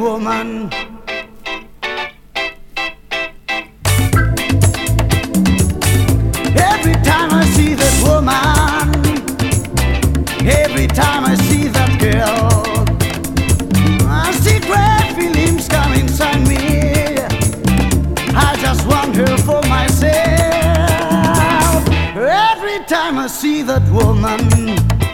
woman. Every time I see that woman, every time I see that girl, I see great feelings come inside me. I just want her for myself. Every time I see that woman,